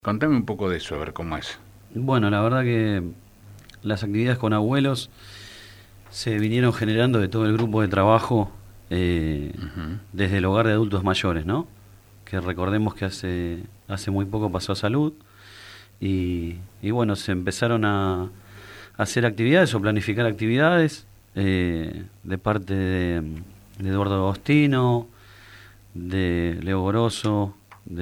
Contame un poco de eso, a ver cómo es. Bueno, la verdad que las actividades con abuelos se vinieron generando de todo el grupo de trabajo Ujú. desde el hogar de adultos mayores, ¿no? Que recordemos que hace muy poco pasó a salud y bueno, se empezaron a hacer actividades o planificar actividades de parte de Eduardo Agostino, de Leo Goroso,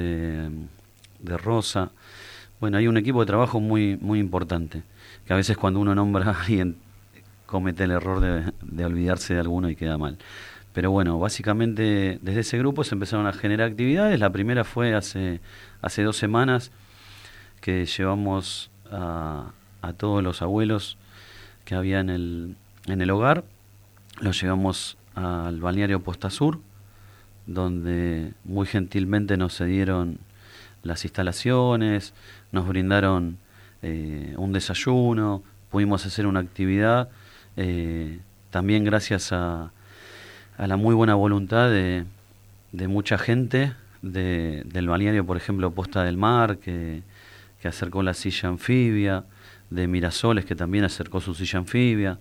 de Rosa. Bueno, hay un equipo de trabajo muy importante, que a veces cuando uno nombra a alguien comete el error de olvidarse de alguno y queda mal. Pero bueno, básicamente desde ese grupo se empezaron a generar actividades. La primera fue hace 2 semanas que llevamos a todos los abuelos que había en el hogar, los llevamos al balneario Posta Sur, donde muy gentilmente nos cedieron las instalaciones, nos brindaron un desayuno, pudimos hacer una actividad, también gracias a la muy buena voluntad de mucha gente del balneario, por ejemplo, Posta del Mar, que acercó la silla anfibia, de Mirasoles, que también acercó su silla anfibia,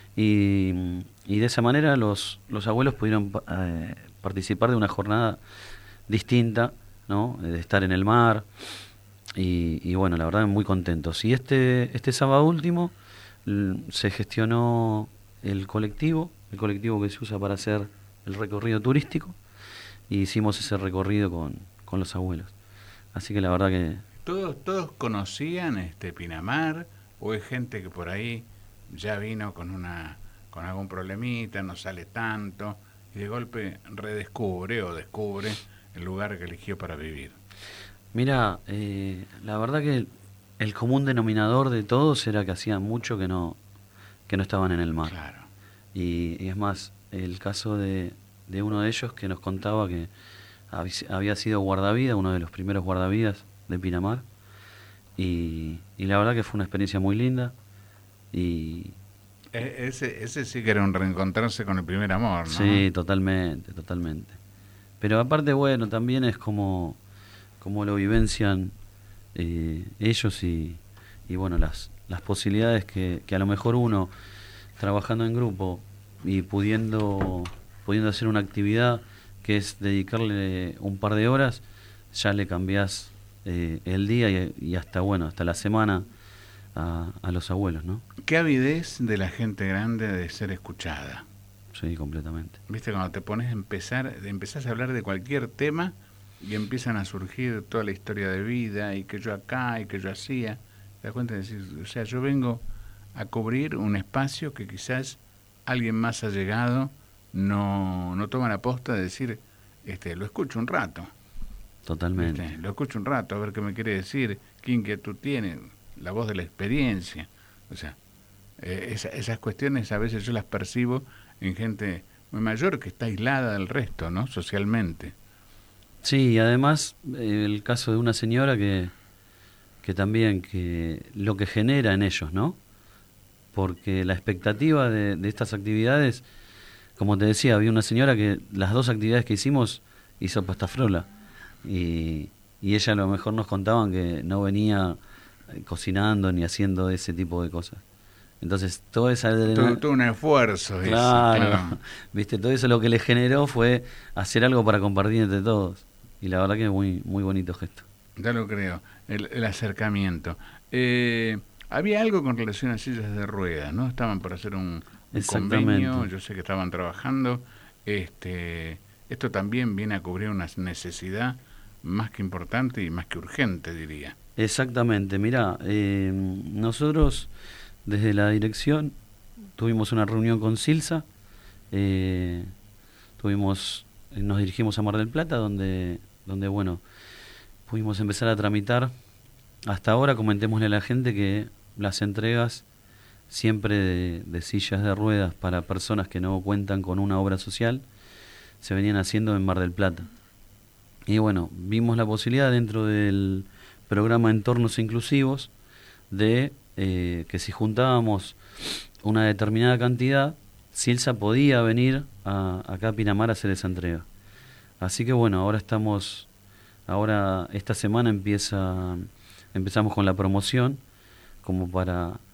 y de esa manera los abuelos pudieron participar de una jornada distinta, ¿no? De estar en el mar, y bueno, la verdad muy contentos. Y este sábado último se gestionó el colectivo que se usa para hacer el recorrido turístico, y hicimos ese recorrido con los abuelos. Así que la verdad que ¿Todos conocían Pinamar o es gente que por ahí ya vino con algún problemita, no sale tanto y de golpe redescubre o descubre el lugar que eligió para vivir? mira, la verdad que el común denominador de todos era que hacía mucho que no estaban en el mar. Claro. Y es más, el caso de uno de ellos que nos contaba que había sido guardavidas, uno de los primeros guardavidas de Pinamar, y la verdad que fue una experiencia muy linda. Y Ese sí que era un reencontrarse con el primer amor, ¿no? sí, totalmente, totalmente. Pero aparte, bueno, también es como lo vivencian ellos y bueno, las posibilidades que a lo mejor uno, trabajando en grupo y pudiendo hacer una actividad que es dedicarle un par de horas, ya le cambiás el día y hasta, bueno, hasta la semana a los abuelos, ¿no? Qué avidez de la gente grande de ser escuchada. Sí, completamente. Viste, cuando te pones empezás a hablar de cualquier tema y empiezan a surgir toda la historia de vida y que yo acá y que yo hacía. Te das cuenta de decir, o sea, yo vengo a cubrir un espacio que quizás alguien más ha llegado, no toma la posta de decir, lo escucho un rato, Totalmente. ¿viste? Lo escucho un rato, a ver qué me quiere decir, qué inquietud tiene, la voz de la experiencia. O sea, esas cuestiones a veces yo las percibo en gente muy mayor que está aislada del resto, ¿no? Socialmente. Sí, y además el caso de una señora que también que lo que genera en ellos, ¿no? Porque la expectativa de estas actividades, como te decía, había una señora que las dos actividades que hicimos hizo pastafrola, y ella a lo mejor nos contaban que no venía cocinando ni haciendo ese tipo de cosas. Entonces, toda esa Todo un esfuerzo ese, claro, claro. viste, todo eso lo que le generó fue hacer algo para compartir entre todos. Y la verdad que es muy bonito gesto. Ya lo creo, el acercamiento. Había algo con relación a sillas de ruedas, ¿no? Estaban por hacer un convenio, Exactamente. yo sé que estaban trabajando. Esto también viene a cubrir una necesidad más que importante y más que urgente, diría. Exactamente, mira, nosotros desde la dirección tuvimos una reunión con Silsa, eh, nos dirigimos a Mar del Plata, donde bueno, pudimos empezar a tramitar. Hasta ahora comentémosle a la gente que las entregas siempre de sillas de ruedas para personas que no cuentan con una obra social se venían haciendo en Mar del Plata. Y bueno, vimos la posibilidad dentro del programa Entornos Inclusivos de que si juntábamos una determinada cantidad, Silsa podía venir acá a Pinamar a hacer esa entrega. Así que bueno, ahora esta semana empieza empezamos con la promoción como para